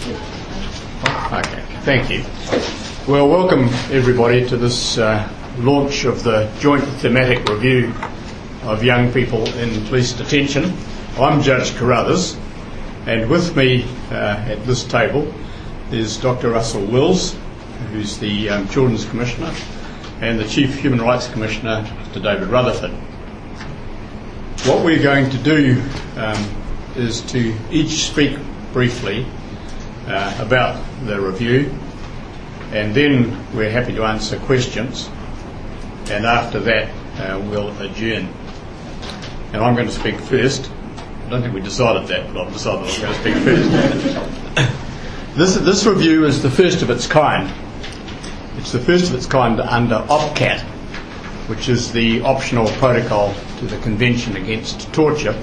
Okay, thank you. Well, welcome everybody to this launch of the joint thematic review of young people in police detention. I'm Judge Carruthers, and with me at this table is Dr. Russell Wills, who's the Children's Commissioner, and the Chief Human Rights Commissioner, Mr. David Rutherford. What we're going to do is to each speak briefly about the review, and then we're happy to answer questions, and after that we'll adjourn. And I'm going to speak first. I don't think we decided that, but I've decided I'm going to speak first. This review is the first of its kind. It's the first of its kind under OPCAT, which is the optional protocol to the Convention Against Torture,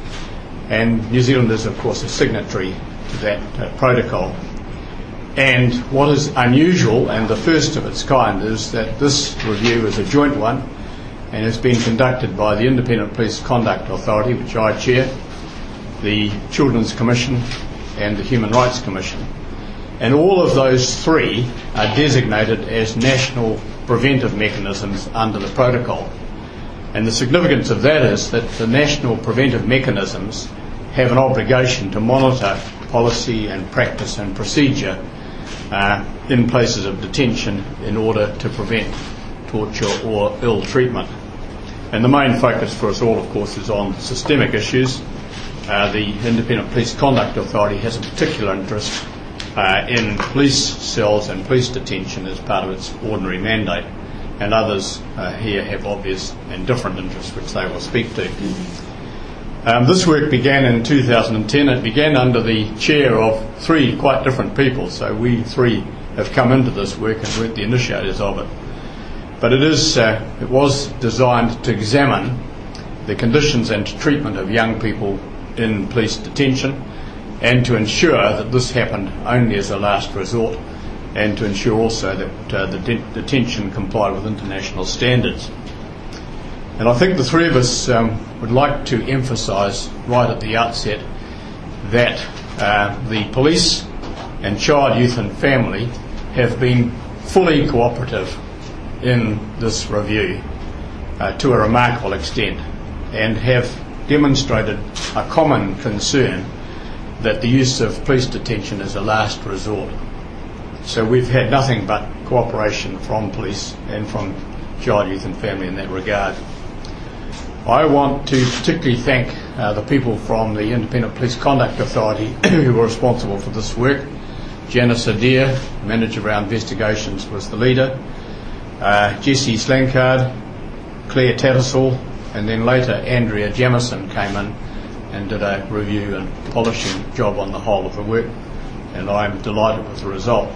and New Zealand is of course a signatory to that protocol. And what is unusual and the first of its kind is that this review is a joint one and has been conducted by the Independent Police Conduct Authority, which I chair, the Children's Commission and the Human Rights Commission. And all of those three are designated as national preventive mechanisms under the protocol. And the significance of that is that the national preventive mechanisms have an obligation to monitor policy and practice and procedure in places of detention in order to prevent torture or ill treatment. And the main focus for us all, of course, is on systemic issues. The Independent Police Conduct Authority has a particular interest in police cells and police detention as part of its ordinary mandate, and others here have obvious and different interests which they will speak to. This work began in 2010. It began under the chair of three quite different people, so we three have come into this work and we're the initiators of it. But it was designed to examine the conditions and treatment of young people in police detention, and to ensure that this happened only as a last resort, and to ensure also that the detention complied with international standards. And I think the three of us would like to emphasise right at the outset that the police and child, youth and family have been fully cooperative in this review to a remarkable extent, and have demonstrated a common concern that the use of police detention is a last resort. So we've had nothing but cooperation from police and from child, youth and family in that regard. I want to particularly thank the people from the Independent Police Conduct Authority who were responsible for this work. Janice Adair, Manager of our investigations, was the leader. Jessie Slankard, Claire Tattersall, and then later Andrea Jamison came in and did a review and polishing job on the whole of the work, and I'm delighted with the result.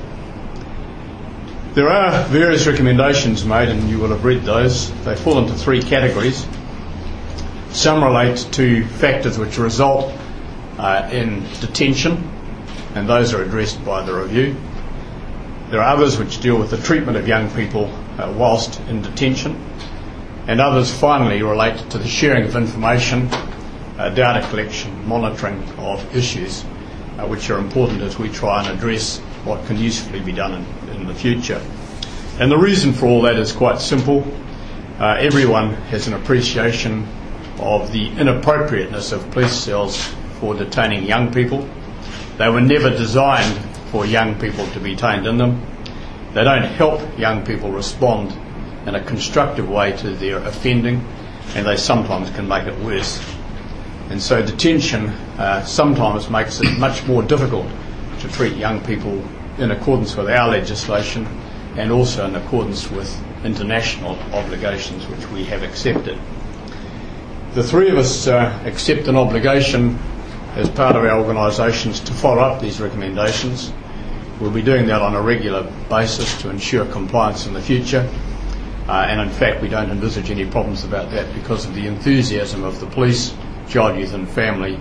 There are various recommendations made, and you will have read those. They fall into three categories. Some relate to factors which result in detention, and those are addressed by the review. There are others which deal with the treatment of young people whilst in detention, and others finally relate to the sharing of information, data collection, monitoring of issues, which are important as we try and address what can usefully be done in the future. And the reason for all that is quite simple. Everyone has an appreciation of the inappropriateness of police cells for detaining young people. They were never designed for young people to be detained in them. They don't help young people respond in a constructive way to their offending, and they sometimes can make it worse. And so detention sometimes makes it much more difficult to treat young people in accordance with our legislation and also in accordance with international obligations which we have accepted. The three of us accept an obligation as part of our organisations to follow up these recommendations. We'll be doing that on a regular basis to ensure compliance in the future, and in fact we don't envisage any problems about that because of the enthusiasm of the police, child, youth and family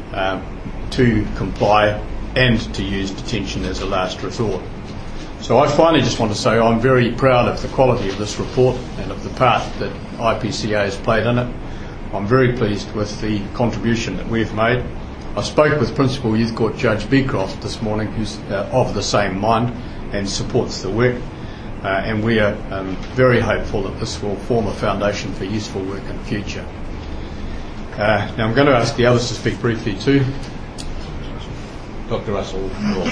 to comply and to use detention as a last resort. So I finally just want to say I'm very proud of the quality of this report and of the part that IPCA has played in it. I'm very pleased with the contribution that we've made. I spoke with Principal Youth Court Judge Beecroft this morning, who's of the same mind and supports the work, and we are very hopeful that this will form a foundation for useful work in the future. Now I'm going to ask the others to speak briefly too. Dr. Russell.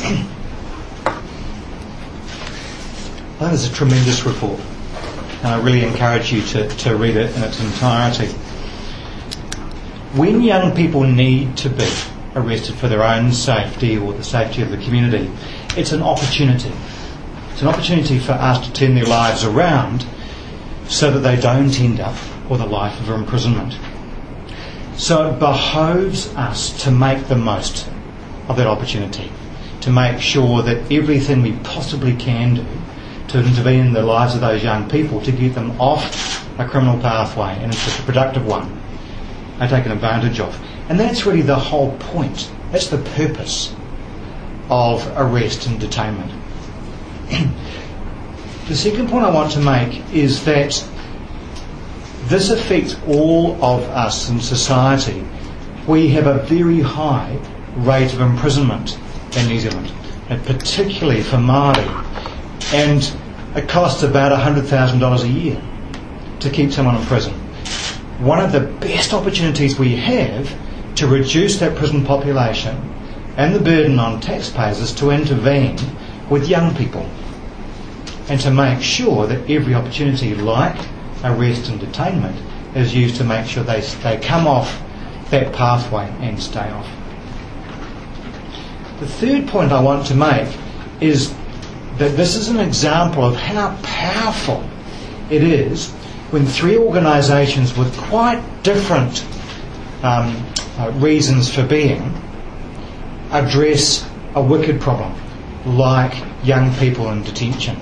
That is a tremendous report, and I really encourage you to read it in its entirety. When young people need to be arrested for their own safety or the safety of the community, it's an opportunity. It's an opportunity for us to turn their lives around so that they don't end up with a life of imprisonment. So it behoves us to make the most of that opportunity, to make sure that everything we possibly can do to intervene in the lives of those young people, to get them off a criminal pathway and into a productive one, are taken advantage of. And that's really the whole point. That's the purpose of arrest and detainment. The second point I want to make is that this affects all of us in society. We have a very high rate of imprisonment in New Zealand, and particularly for Māori. And it costs about $100,000 a year to keep someone in prison. One of the best opportunities we have to reduce that prison population and the burden on taxpayers is to intervene with young people and to make sure that every opportunity like arrest and detainment is used to make sure they come off that pathway and stay off. The third point I want to make is that this is an example of how powerful it is when three organisations with quite different reasons for being address a wicked problem like young people in detention.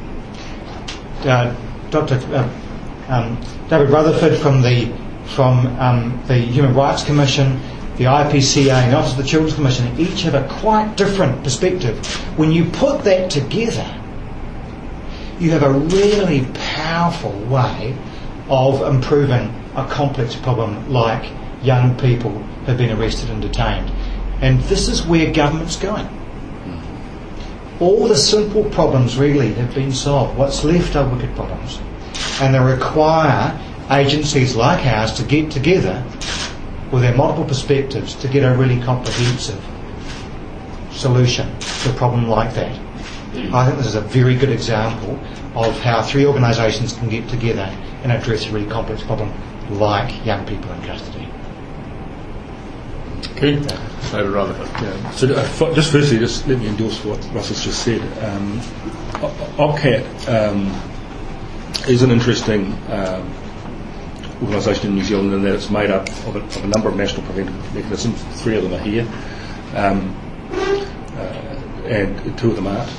Dr. David Rutherford from the Human Rights Commission, the IPCA and the Office of the Children's Commission each have a quite different perspective. When you put that together, you have a really powerful way of improving a complex problem like young people have been arrested and detained. And this is where government's going. All the simple problems really have been solved. What's left are wicked problems. And they require agencies like ours to get together with their multiple perspectives to get a really comprehensive solution to a problem like that. I think this is a very good example of how three organisations can get together and address a really complex problem like young people in custody. Okay. David Rutherford. Yeah. So just firstly, just let me endorse what Russell's just said. OPCAT is an interesting organisation in New Zealand in that it's made up of a number of national preventive mechanisms. 3 of them are here, and 2 of them aren't.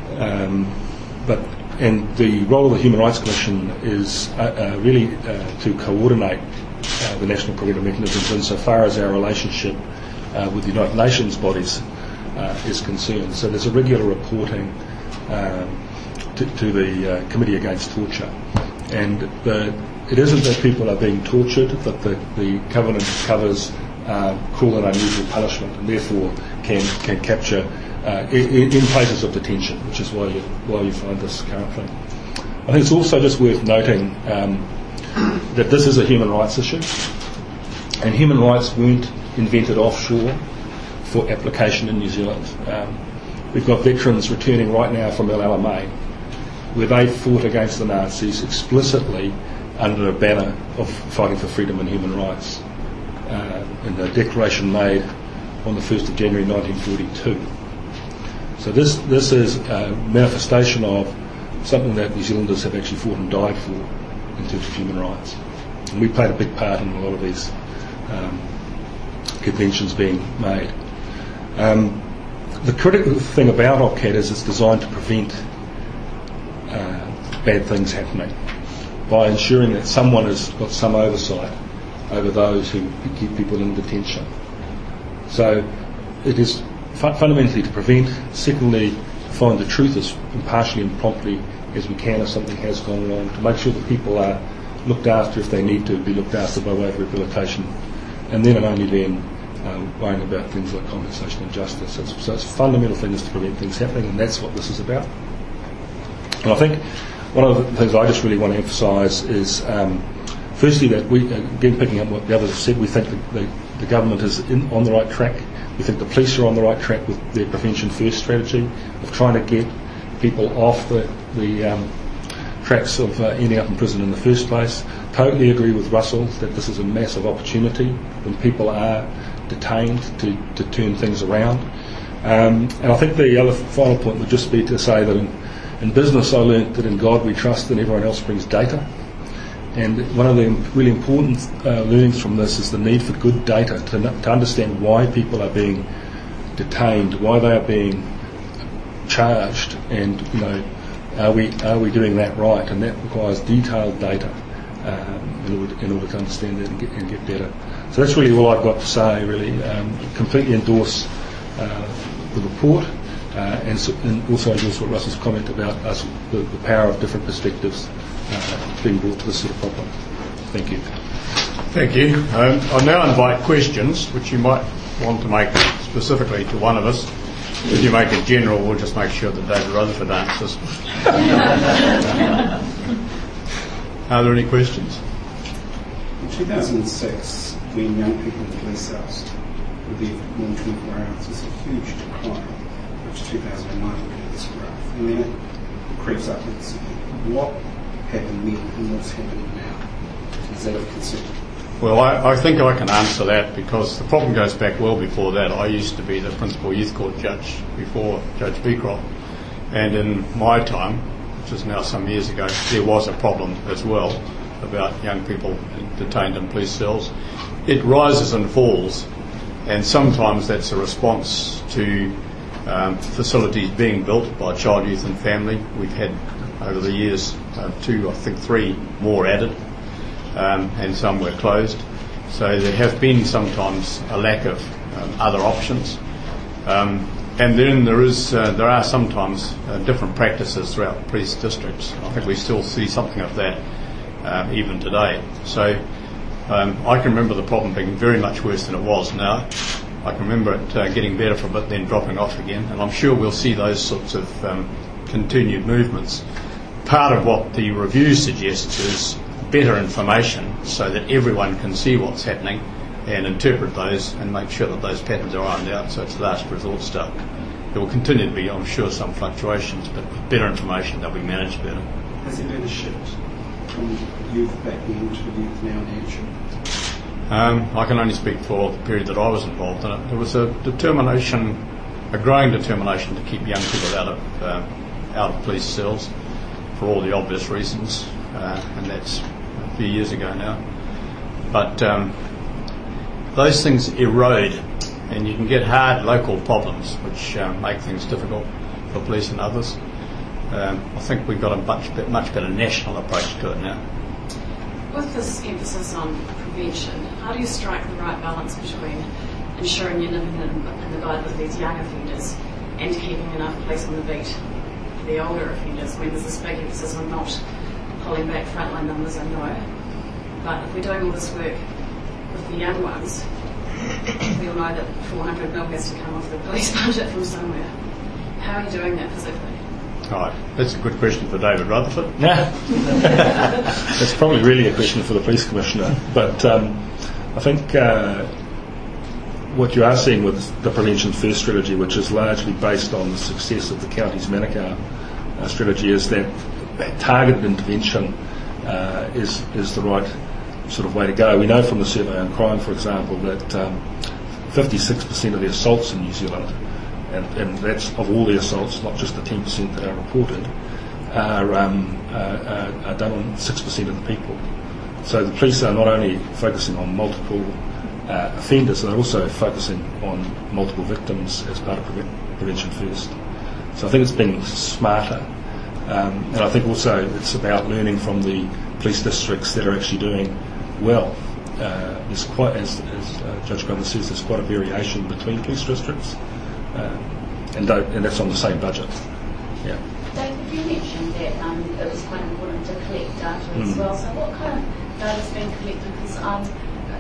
And the role of the Human Rights Commission is really to coordinate the national preventive mechanisms insofar as our relationship with the United Nations bodies is concerned. So there's a regular reporting to the Committee Against Torture, and it isn't that people are being tortured, but the covenant covers cruel and unusual punishment, and therefore can capture in places of detention, which is why you find this currently. I think it's also just worth noting that this is a human rights issue, and human rights weren't invented offshore for application in New Zealand. We've got veterans returning right now from El Alamein, where they fought against the Nazis explicitly under a banner of fighting for freedom and human rights, in a declaration made on the 1st of January 1942. So this is a manifestation of something that New Zealanders have actually fought and died for in terms of human rights. And we played a big part in a lot of these conventions being made. The critical thing about OPCAT is it's designed to prevent bad things happening by ensuring that someone has got some oversight over those who keep people in detention. So it is fundamentally to prevent. Secondly, find the truth as impartially and promptly as we can if something has gone wrong, to make sure that people are looked after if they need to be looked after by way of rehabilitation, and then and only then worrying about things like compensation and justice. So it's fundamental things to prevent things happening, and that's what this is about. And I think one of the things I just really want to emphasise is, firstly, that we, again picking up what the others have said, we think the government is on the right track. We think the police are on the right track with their Prevention First strategy of trying to get people off the tracks of ending up in prison in the first place. Totally agree with Russell that this is a massive opportunity when people are detained to turn things around. And I think the other final point would just be to say that in business I learnt that in God we trust and everyone else brings data. And one of the really important learnings from this is the need for good data to understand why people are being detained, why they are being charged, and are we doing that right? And that requires detailed data in order to understand that and get better. So that's really all I've got to say. Really, completely endorse the report and also endorse what Russell's comment about us, the power of different perspectives being brought to this sort of problem. Thank you. Thank you. I'll now invite questions which you might want to make specifically to one of us. If you make it general, we'll just make sure that David Rutherford answers. Are there any questions? In 2006, when young people in police cells would be more than 24 hours, it's a huge decline, which 2009 we had this graph. And then it creeps upwards. What happened then and what's happening now? Is that of concern? Well, I think I can answer that because the problem goes back well before that. I used to be the principal youth court judge before Judge Beecroft, and in my time, which is now some years ago, there was a problem as well about young people detained in police cells. It rises and falls, and sometimes that's a response to facilities being built by Child, Youth and Family. We've had over the years 2, I think 3 more added. And some were closed. So there have been sometimes a lack of other options. And then there are sometimes different practices throughout police districts. I think we still see something of that even today. So I can remember the problem being very much worse than it was now. I can remember it getting better for a bit, then dropping off again. And I'm sure we'll see those sorts of continued movements. Part of what the review suggests is better information so that everyone can see what's happening and interpret those and make sure that those patterns are ironed out, so it's last resort stuff. There will continue to be, I'm sure, some fluctuations, but with better information they'll be managed better. Has there been a shift from youth back then to youth now in Hampshire? I can only speak for the period that I was involved in it. There was a growing determination to keep young people out of police cells for all the obvious reasons, and that's a few years ago now. But those things erode, and you can get hard local problems which make things difficult for police and others. I think we've got a much better national approach to it now. With this emphasis on prevention, how do you strike the right balance between ensuring you're nipping in the bud with these young offenders and keeping enough police on the beat for the older offenders when there's this big emphasis on not pulling back frontline numbers, I know. But if we're doing all this work with the young ones, we all know that 400 mil has to come off the police budget from somewhere. How are you doing that physically? Right, that's a good question for David Rutherford. That's probably really a question for the Police Commissioner. But I think what you are seeing with the Prevention First strategy, which is largely based on the success of the county's Manukau strategy, is that targeted intervention is the right sort of way to go. We know from the survey on crime, for example, that 56% of the assaults in New Zealand, and that's of all the assaults, not just the 10% that are reported, are done on 6% of the people. So the police are not only focusing on multiple offenders, they're also focusing on multiple victims as part of Prevention First. So I think it's being smarter. And I think also it's about learning from the police districts that are actually doing well. There's quite, as Judge Grumman says, there's quite a variation between police districts, and that's on the same budget. Yeah. David, you mentioned that it was quite important to collect data as well. So what kind of data is being collected? Because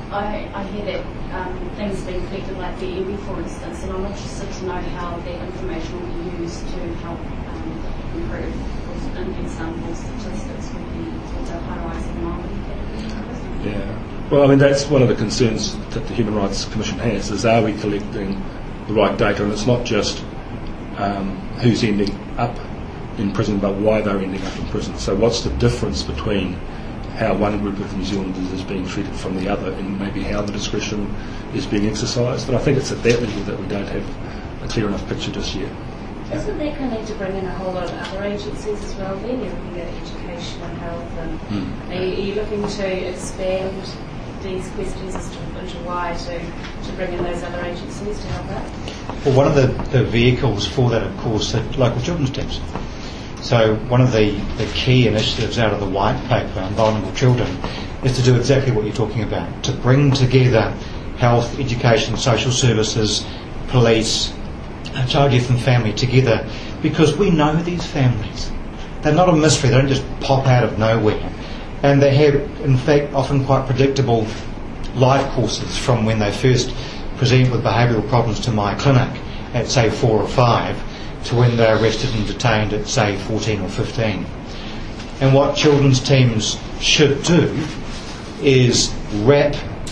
I hear that things being collected like the EBI, for instance, and I'm interested to know how that information will be used to help improve example statistics with the high-rising Māori. Yeah. Well, I mean, that's one of the concerns that the Human Rights Commission has, is are we collecting the right data? And it's not just who's ending up in prison, but why they're ending up in prison. So what's the difference between how one group of New Zealanders is being treated from the other, and maybe how the discretion is being exercised? And I think it's at that level that we don't have a clear enough picture just yet. Isn't that going to need to bring in a whole lot of other agencies as well then? You're looking at education and health, and are you looking to expand these questions as to why to bring in those other agencies to help out? Well, one of the vehicles for that, of course, are local children's teams. So one of the key initiatives out of the white paper on vulnerable children is to do exactly what you're talking about, to bring together health, education, social services, police, child, youth and family together, because we know these families. They're not a mystery, they don't just pop out of nowhere. And they have, in fact, often quite predictable life courses from when they first present with behavioural problems to my clinic at, say, 4 or 5, to when they're arrested and detained at, say, 14 or 15. And what children's teams should do is wrap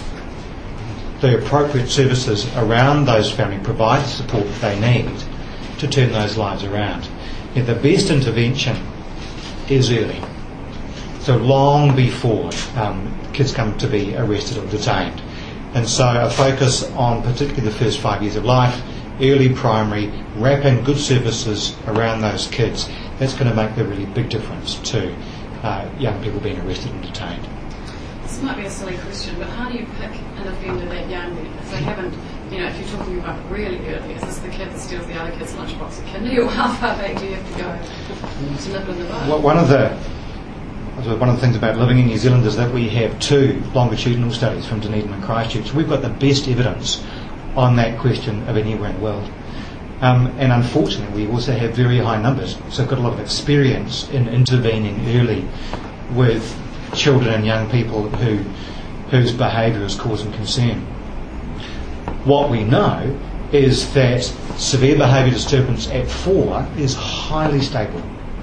the appropriate services around those families, provide the support that they need to turn those lives around. The best intervention is early. So long before kids come to be arrested or detained. And so a focus on particularly the first 5 years of life, early primary, wrapping good services around those kids, that's going to make a really big difference to young people being arrested and detained. This might be a silly question, but how do you pick an offender that young? If they haven't, if you're talking about really early, is this the kid that steals the other kid's lunchbox at kindy, or how far back do you have to go to nip in the bud? Well, one of the things about living in New Zealand is that we have 2 longitudinal studies from Dunedin and Christchurch. We've got the best evidence on that question of anywhere in the world. And unfortunately, we also have very high numbers. So we've got a lot of experience in intervening early with children and young people whose behaviour is causing concern. What we know is that severe behaviour disturbance at 4 is highly stable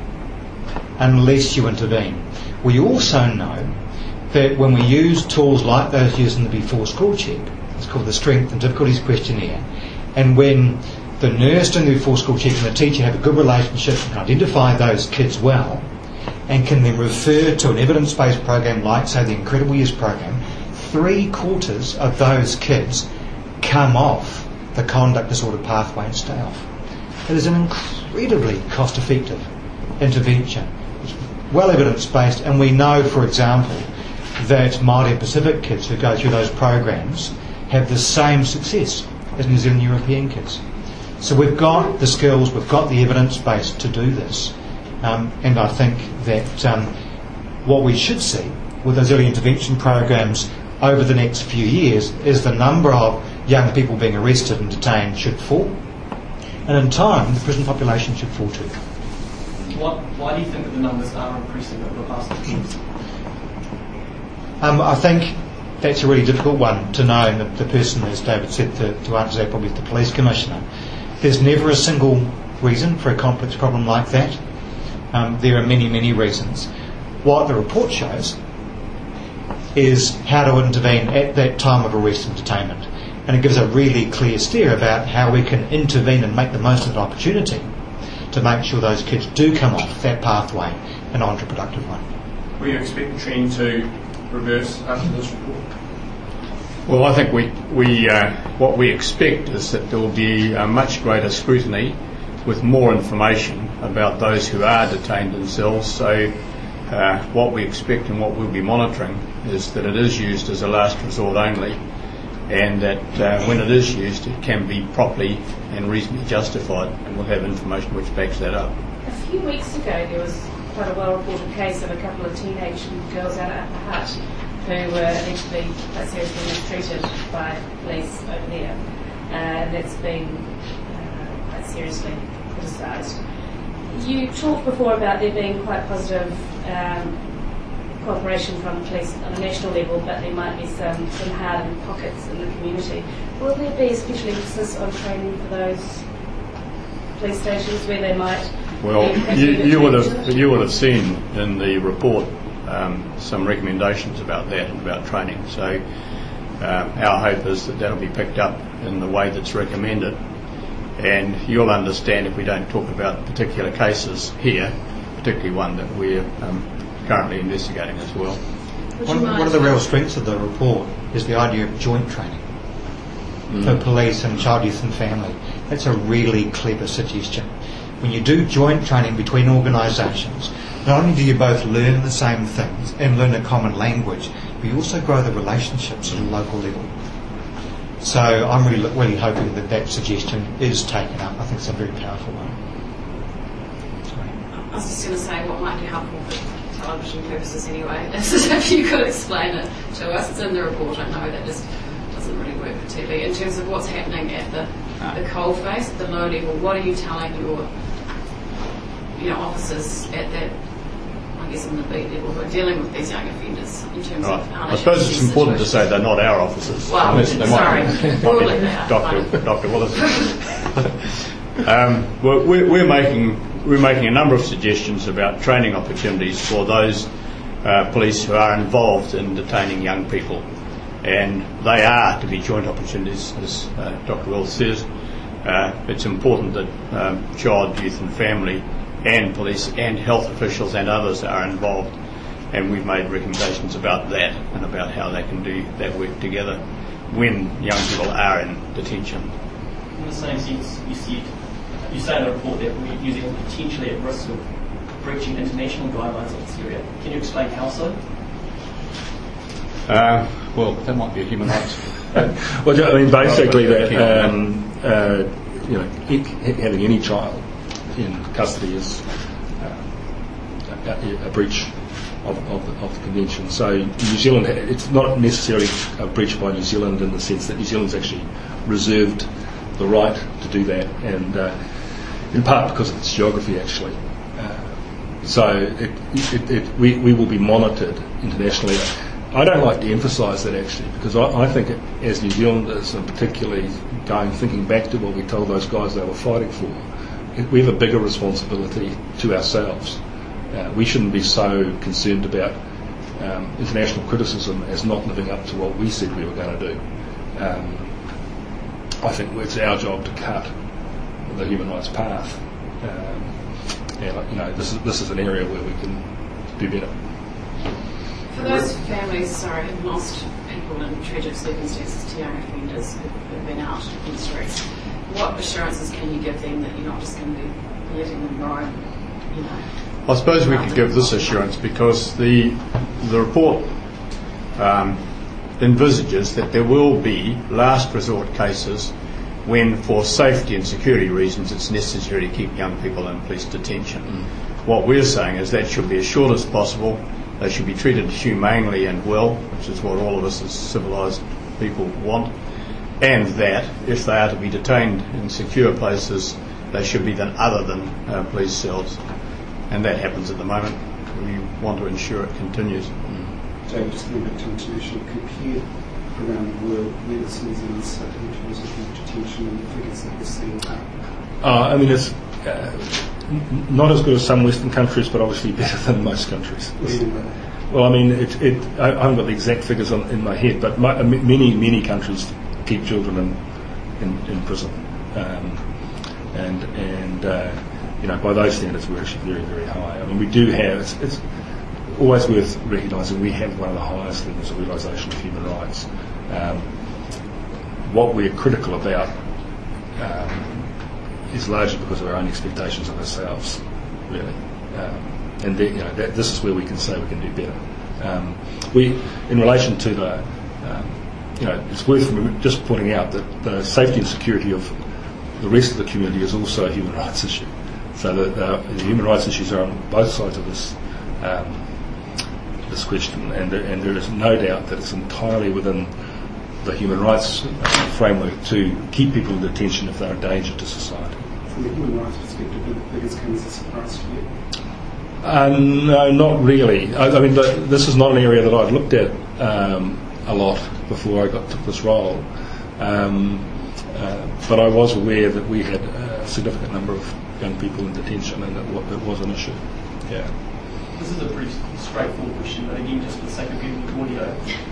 unless you intervene. We also know that when we use tools like those used in the Before School Check, it's called the Strength and Difficulties Questionnaire, and when the nurse doing the Before School Check and the teacher have a good relationship and identify those kids well, and can then refer to an evidence-based program like, say, the Incredible Years program, 3/4 of those kids come off the conduct disorder pathway and stay off. It is an incredibly cost-effective intervention. It's well evidence-based, and we know, for example, that Māori and Pacific kids who go through those programs have the same success as New Zealand European kids. So we've got the skills, we've got the evidence base to do this. And I think that what we should see with those early intervention programs over the next few years is the number of young people being arrested and detained should fall. And in time, the prison population should fall too. Why do you think that the numbers are increasing over the past 10 years? I think that's a really difficult one to know, and the person, as David said, to answer that probably is the Police Commissioner. There's never a single reason for a complex problem like that. There are many, many reasons. What the report shows is how to intervene at that time of arrest and detainment. And it gives a really clear steer about how we can intervene and make the most of the opportunity to make sure those kids do come off that pathway and onto a productive one. Will you expect the trend to reverse after this report? Well, I think what we expect is that there will be a much greater scrutiny with more information about those who are detained in cells. So what we expect and what we'll be monitoring is that it is used as a last resort only, and that when it is used it can be properly and reasonably justified, and we'll have information which backs that up. A few weeks ago there was quite a well-reported case of a couple of teenage girls out at Upper Hutt who were allegedly quite seriously mistreated by police over there. That's been quite seriously criticised. You talked before about there being quite positive cooperation from police on a national level, but there might be some hardened pockets in the community. Will there be special emphasis on training for those police stations where they might? Well, you would have seen in the report some recommendations about that and about training. So our hope is that that'll be picked up in the way that's recommended. And you'll understand if we don't talk about particular cases here, particularly one that we're currently investigating as well. One of the real strengths of the report is the idea of joint training for police and child, youth and family. That's a really clever suggestion. When you do joint training between organisations, not only do you both learn the same things and learn a common language, but you also grow the relationships at a local level. So I'm really hoping that suggestion is taken up. I think it's a very powerful one. I was just going to say what might be helpful for television purposes anyway, is if you could explain it to us. It's in the report, I know, that just doesn't really work for TV. In terms of what's happening at the coalface, at the low level, what are you telling your officers at that, I guess on the beat level, who are dealing with these young offenders in terms of how they I suppose it's important to say they're not our officers. Well, sorry, broadly they are. Dr. Willis. Well, we're making a number of suggestions about training opportunities for those police who are involved in detaining young people, and they are to be joint opportunities, as Dr. Willis says. It's important that child, youth and family and police and health officials and others are involved, and we've made recommendations about that and about how they can do that work together when young people are in detention. In the same sense, you say in the report that New Zealand is potentially at risk of breaching international guidelines in this area. Can you explain how so? Well, that might be a human rights. Well, I mean, basically that having any child in custody is a breach of the convention. So New Zealand, it's not necessarily a breach by New Zealand in the sense that New Zealand's actually reserved the right to do that, and in part because of its geography, actually. So we will be monitored internationally. I don't like to emphasise that, actually, because I think as New Zealanders, and particularly thinking back to what we told those guys they were fighting for, we have a bigger responsibility to ourselves. We shouldn't be so concerned about international criticism as not living up to what we said we were going to do. I think it's our job to cut the human rights path. This is an area where we can do better. For those families, who've lost people in tragic circumstances to young offenders who've been out in the streets, what assurances can you give them that you're not just going to be letting them roam? I suppose we could give this assurance because the report envisages that there will be last resort cases when, for safety and security reasons, it's necessary to keep young people in police detention. What we're saying is that should be as short as possible. They should be treated humanely and well, which is what all of us as civilised people want, and that if they are to be detained in secure places, they should be other than police cells. And that happens at the moment. We want to ensure it continues. David, just going back to international, compare around the world, where does New Zealand sit in terms of detention and the figures that we're seeing? I mean, it's not as good as some Western countries, but obviously better than most countries. Well, I mean, I haven't got the exact figures in my head, but many countries keep children in prison, and by those standards, we're actually very, very high. I mean, we do have. It's always worth recognising we have one of the highest levels of realisation of human rights. What we're critical about is largely because of our own expectations of ourselves, really. And this is where we can say we can do better. In relation to the, it's worth just pointing out that the safety and security of the rest of the community is also a human rights issue. So the human rights issues are on both sides of this question, and there is no doubt that it's entirely within the human rights framework to keep people in detention if they're a danger to society. From the human rights perspective, the biggest case is a surprise to you? No, not really. I mean, this is not an area that I've looked at a lot before I took this role. But I was aware that we had a significant number of young people in detention, and it was an issue. Yeah. This is a pretty straightforward question, but again, just for the sake of getting the audio,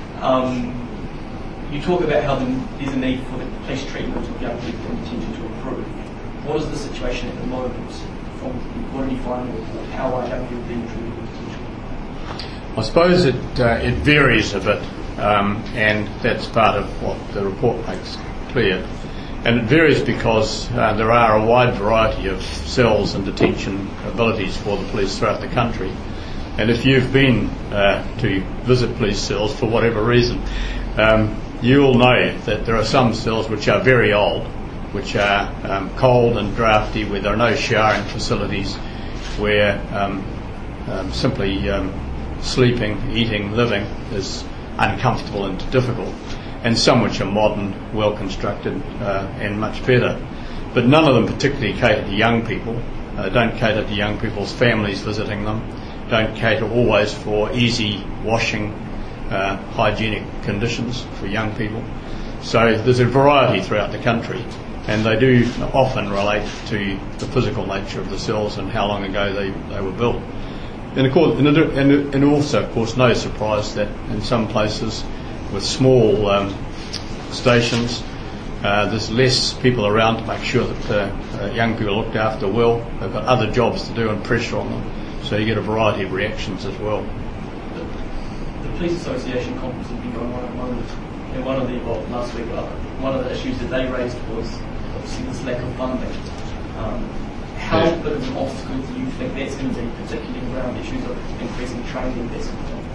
you talk about how there's a need for the police treatment of young people in detention to improve. What is the situation at the moment? What do you find? How are young people being treated in detention? I suppose it varies a bit, and that's part of what the report makes clear. And it varies because there are a wide variety of cells and detention abilities for the police throughout the country. And if you've been to visit police cells for whatever reason, you'll know that there are some cells which are very old, which are cold and drafty, where there are no showering facilities, where simply sleeping, eating, living is uncomfortable and difficult, and some which are modern, well constructed, and much better. But none of them particularly cater to young people, don't cater to young people's families visiting them, don't cater always for easy washing, hygienic conditions for young people. So there's a variety throughout the country, and they do often relate to the physical nature of the cells and how long ago they were built. And of course, and also, of course, no surprise that in some places with small stations, there's less people around to make sure that young people are looked after well. They've got other jobs to do and pressure on them, so you get a variety of reactions as well. The Police Association conference has been going on at the moment, and last week, one of the issues that they raised was obviously this lack of funding. How big of an obstacle do you think that's going to be, particularly around issues of increasing training investment?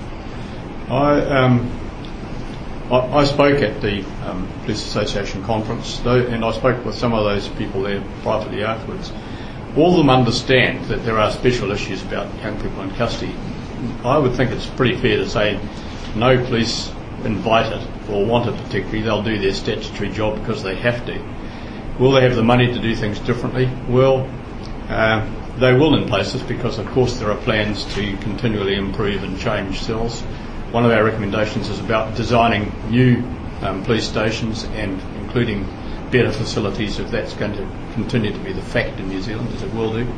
I spoke at the Police Association conference, and I spoke with some of those people there privately afterwards. All of them understand that there are special issues about young people in custody. I would think it's pretty fair to say no police invited or wanted particularly, they'll do their statutory job because they have to. Will they have the money to do things differently? Well, they will in places, because of course there are plans to continually improve and change cells. One of our recommendations is about designing new police stations and including better facilities, if that's going to continue to be the fact in New Zealand, as it will do.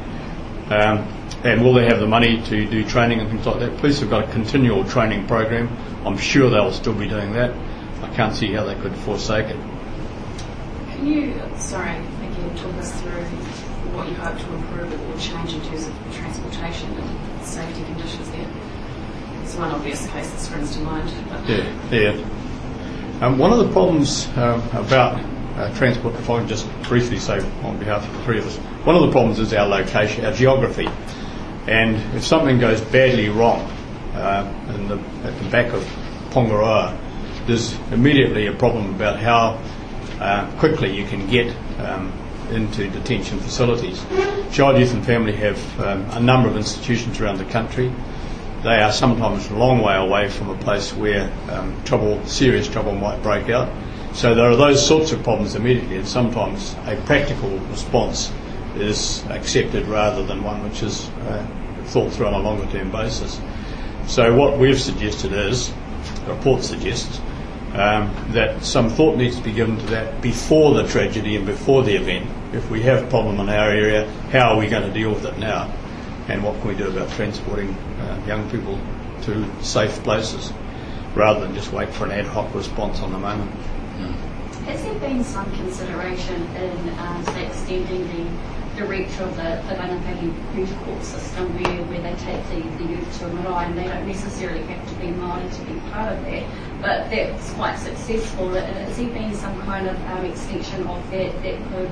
And will they have the money to do training and things like that? Police have got a continual training program. I'm sure they'll still be doing that. I can't see how they could forsake it. Can you, again, talk us through what you hope to improve or change in terms of transportation and safety conditions there? It's one obvious case that springs to mind. Yeah. One of the problems about transport, if I can just briefly say on behalf of the three of us, one of the problems is our location, our geography. And if something goes badly wrong at the back of Pongaroa, there's immediately a problem about how quickly you can get into detention facilities. Child, Youth and Family have a number of institutions around the country. They are sometimes a long way away from a place where serious trouble might break out. So there are those sorts of problems immediately, and sometimes a practical response is accepted rather than one which is thought through on a longer term basis. So what we've suggested is, the report suggests, that some thought needs to be given to that before the tragedy and before the event. If we have a problem in our area, how are we going to deal with it now? And what can we do about transporting young people to safe places, rather than just wait for an ad hoc response on the moment? Has there been some consideration in, say, extending the reach of the Rangatahi youth court system where they take the youth to a marae, and they don't necessarily have to be Māori to be part of that, but that's quite successful? Has there been some kind of extension of that could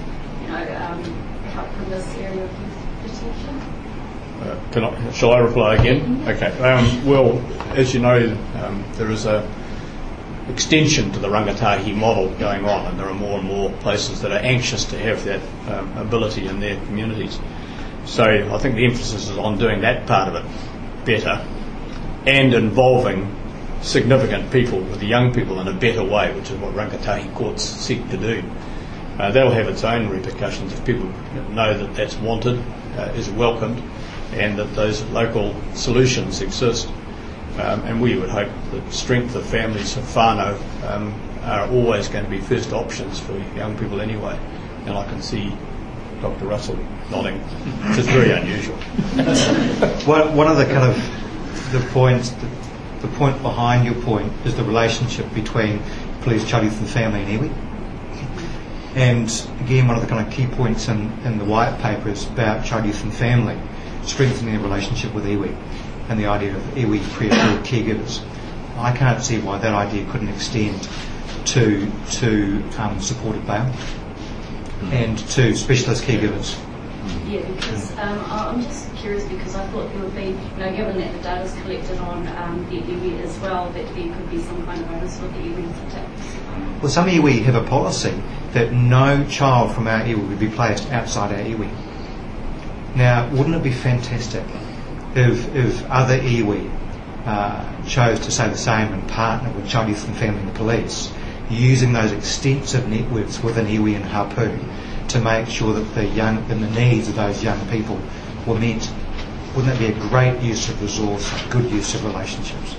help in this area of youth detention? Shall I reply again? Okay. Well, as you know, there is a extension to the rangatahi model going on, and there are more and more places that are anxious to have that ability in their communities. So I think the emphasis is on doing that part of it better and involving significant people with the young people in a better way, which is what rangatahi courts seek to do. That'll have its own repercussions if people know that that's wanted, is welcomed, and that those local solutions exist. And we would hope that strength of families of whānau are always going to be first options for young people anyway. And I can see Dr. Russell nodding, which is very unusual. One of the kind of the points, the point behind your point is the relationship between police, child, youth and family and iwi. And again, one of the kind of key points in the white paper is about child, youth and family, strengthening the relationship with iwi and the idea of iwi pre-approved caregivers. I can't see why that idea couldn't extend to supported bail and to specialist caregivers. Yeah, because I'm just curious because I thought there would be, given that the data is collected on the iwi as well, that there could be some kind of onus with the iwi tax. Well, some iwi have a policy that no child from our iwi would be placed outside our iwi. Now, wouldn't it be fantastic if other iwi chose to say the same and partner with child, youth and family and the police, using those extensive networks within iwi and Hapu to make sure that the needs of those young people were met? Wouldn't that be a great use of resource, a good use of relationships?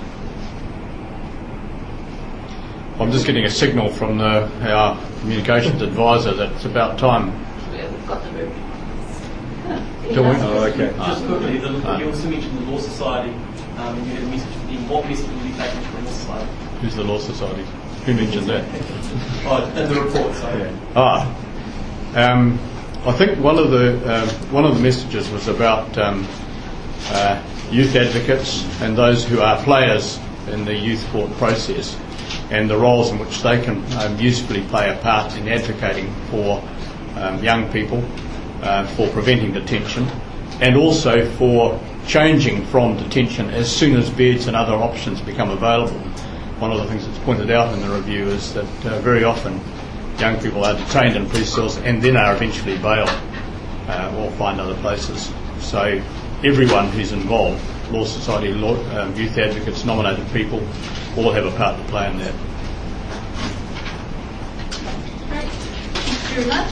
I'm just getting a signal from our communications advisor that it's about time. Yeah, we've got the room. Do we? Oh, okay. Just quickly, you also mentioned the Law Society, and you had a message for them. What message will be taken from the Law Society? Who's the Law Society? Who mentioned that? In the report, sorry. I think one of the messages was about youth advocates and those who are players in the youth court process, and the roles in which they can usefully play a part in advocating for young people, for preventing detention, and also for changing from detention as soon as beds and other options become available. One of the things that's pointed out in the review is that very often young people are detained in police cells and then are eventually bailed or find other places. So everyone who's involved, Law Society, youth advocates, nominated people, all have a part to play in that. Great. Thank you very much.